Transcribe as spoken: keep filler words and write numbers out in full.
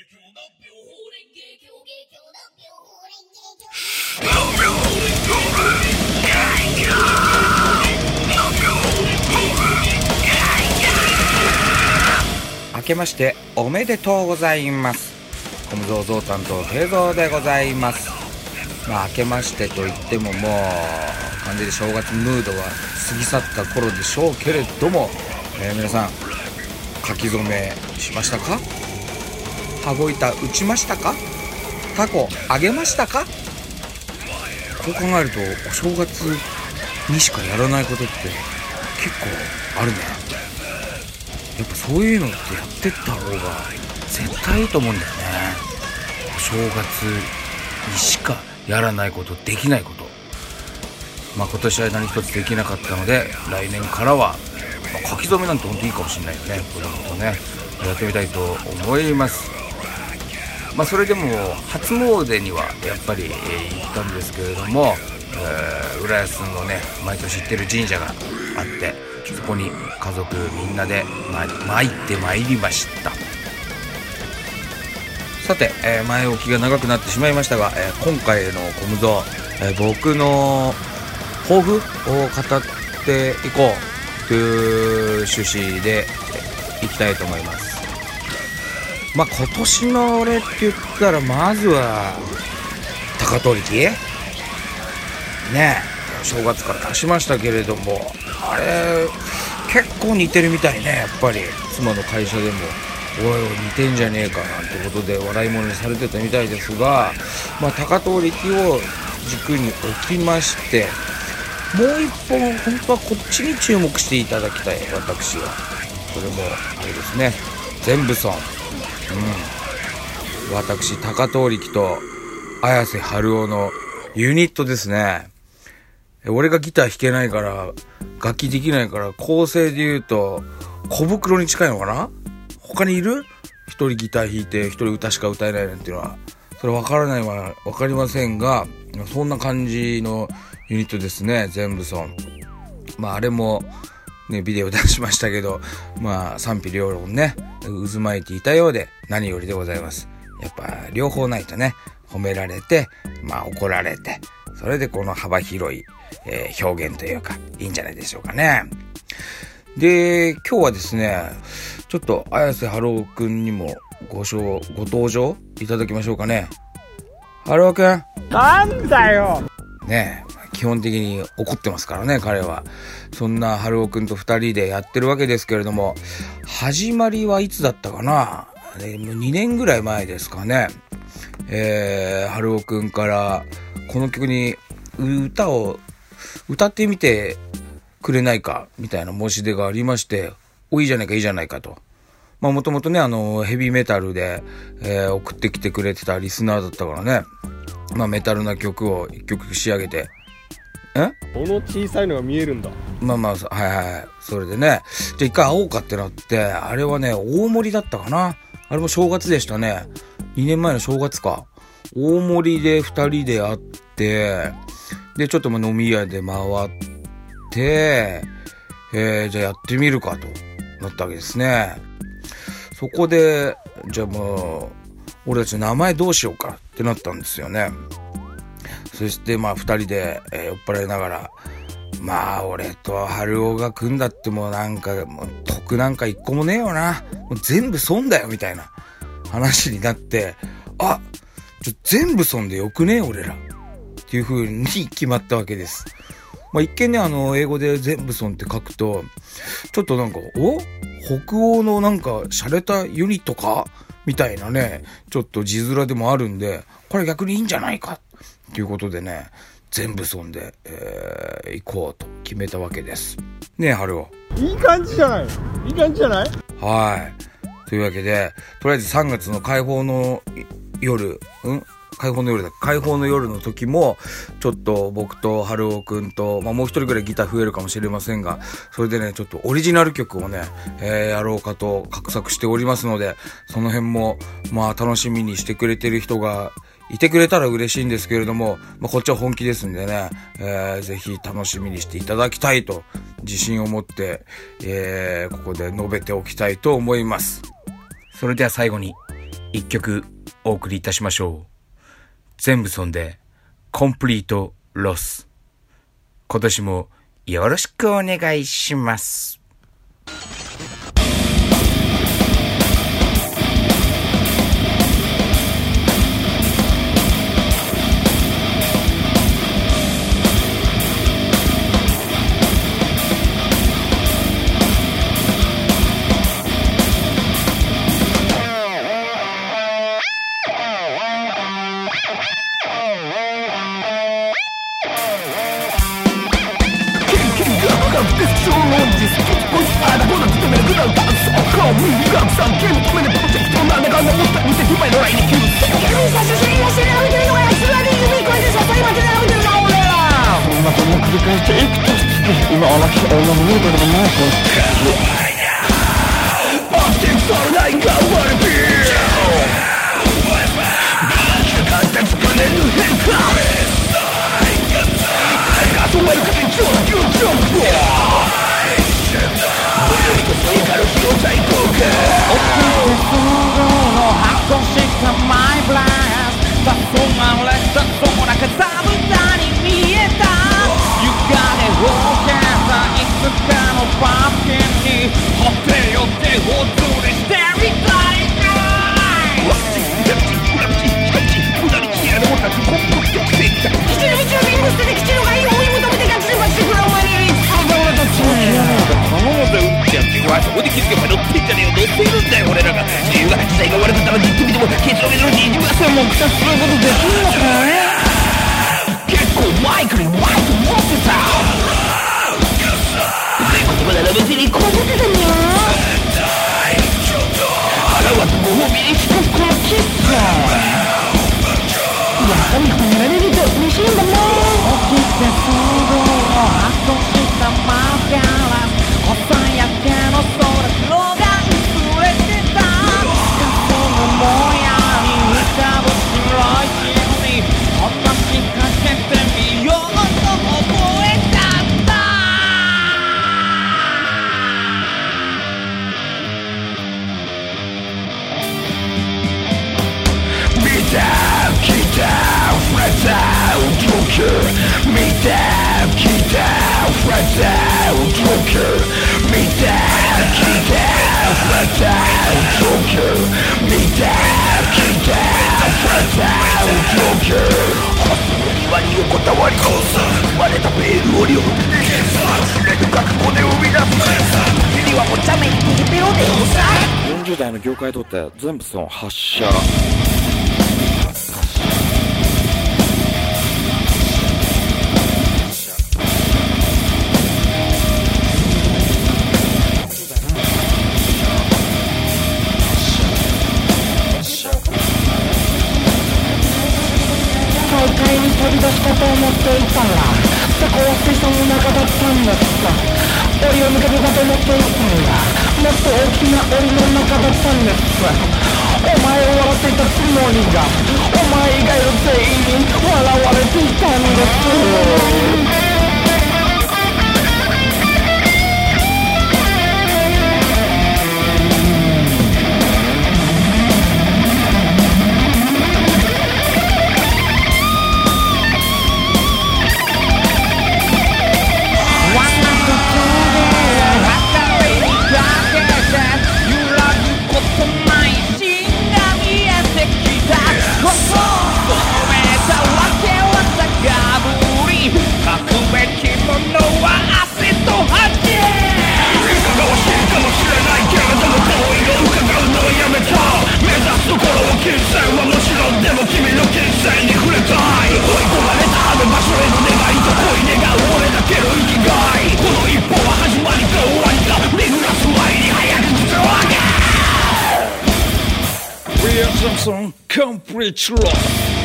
明けましておめでとうございます。コムゾウゾウ担当平蔵でございます。まあ明けましてといってももう完全に正月ムードは過ぎ去った頃でしょうけれども、えー、皆さん書き初めしましたか？羽子板打ちましたか？タコあげましたか？こう考えるとお正月にしかやらないことって結構あるね。やっぱそういうのってやってった方が絶対いいと思うんだよね。お正月にしかやらないこと、できないこと、まあ今年は何一つできなかったので、来年からは、まあ、書き初めなんて本当にいいかもしれないよね。こういうことねやってみたいと思います。まあそれでも初詣にはやっぱり、えー、行ったんですけれども、えー、浦安のね毎年行ってる神社があって、そこに家族みんなで参ってまいりました。さて、えー、前置きが長くなってしまいましたが、えー、今回のコムゾウ、えー、僕の抱負を語っていこうという趣旨でいきたいと思います。まあ今年の俺って言ったらまずは高取力ねえ、正月から出しましたけれども、あれ結構似てるみたいね。やっぱり妻の会社でもおいおい似てんじゃねえかなんてことで笑い物にされてたみたいですが、まあ高取力を軸に置きまして、もう一本本当はこっちに注目していただきたい。私はそれもあれですね、全部村、うん、私高取力と綾瀬春夫のユニットですね。俺がギター弾けないから楽器できないから、構成で言うと小袋に近いのかな。他にいる？一人ギター弾いて一人歌しか歌えないなんていうのはそれ分からないは分かりませんが、そんな感じのユニットですね、全部村。まああれもねビデオ出しましたけど、まあ賛否両論ね渦巻いていたようで何よりでございます。やっぱ両方ないとね、褒められてまあ怒られて、それでこの幅広い、えー、表現というかいいんじゃないでしょうかね。で今日はですね、ちょっと綾瀬春夫くんにもごしょうご登場いただきましょうかね。春夫くんなんだよねえ、基本的に怒ってますからね彼は。そんな春夫くんと二人でやってるわけですけれども、始まりはいつだったかな、もうにねんぐらい前ですかね。えー、春夫くんからこの曲に歌を歌ってみてくれないかみたいな申し出がありまして、おいいじゃないかいいじゃないかと。まあもともとねあのヘビーメタルで、えー、送ってきてくれてたリスナーだったからね、まあメタルな曲を一曲仕上げて、えこの小さいのが見えるんだ。 まあまあはいはい、それでねじゃあ一回会おうかってなって、あれはね大森だったかな。あれも正月でしたね。にねんまえの正月か。大森でふたりで会って、でちょっとまあ飲み屋で回って、えー、じゃあやってみるかとなったわけですね。そこでじゃあもう俺たちの名前どうしようかってなったんですよね。そしてまあふたりで、えー、酔っ払いながら、まあ俺と春夫が組んだってもうなんかもう得なんか一個もねえよな、もう全部損だよみたいな話になって、あちょ全部損でよくねえ俺らっていう風に決まったわけです。まあ、一見ねあの英語で全部損って書くとちょっとなんかお北欧のなんか洒落たユニットかみたいなねちょっと字面でもあるんで、これ逆にいいんじゃないかということでね全部損で、えー、行こうと決めたわけですねえ春夫。 いい感じじゃないいい感じじゃない。 はいというわけでとりあえずさんがつの解放の夜うん解放の夜だ解放の夜の時もちょっと僕と春夫くんと、まあ、もう一人ぐらいギター増えるかもしれませんが、それでねちょっとオリジナル曲をね、えー、やろうかと画策しておりますので、その辺もまあ楽しみにしてくれてる人がいてくれたら嬉しいんですけれども、まあ、こっちは本気ですんでね、えー、ぜひ楽しみにしていただきたいと自信を持って、えー、ここで述べておきたいと思います。それでは最後に一曲お送りいたしましょう。全部ソンでコンプリートロス。今年もよろしくお願いします。 今あの人女の見ることもないぞ。 そこで気づけば乗ってんじゃねえよ、乗ってるんだよ俺らが。自由が時代が悪かったらじっと見てもケツを見るのに自分はそれも草することできるのかい。結構マイクにマイク持ってたって言葉なら別にこぼてたにゃ腹はご褒美にしかこのキッスやっぱり褒められると嬉しいんだもん。起きてすぐ発動したマーガラ朝焼けの空黒が薄れてた。そのもやに浮かぶ白い霧に話しかけてみようと覚えたんだ。見た聞いたフラザージョーカー。見た聞いたフラザージョーカー。見た聞いたフラザージョーカー。見た聞いたフラザージョーカー。ホストの庭に横たわり割れたベールを両手で触れる覚悟で生み出す。次はお茶目にピリペロでさ。よんじゅう代の業界にとって全部その発射。大会に飛び出したと思っていたらそこは水槽の中だったんですさ。檻を抜けるかと思っていたらもっと大きな檻の中だったんです。お前を笑っていたつもりがお前以外の全員に笑われていたんです。Complete loss.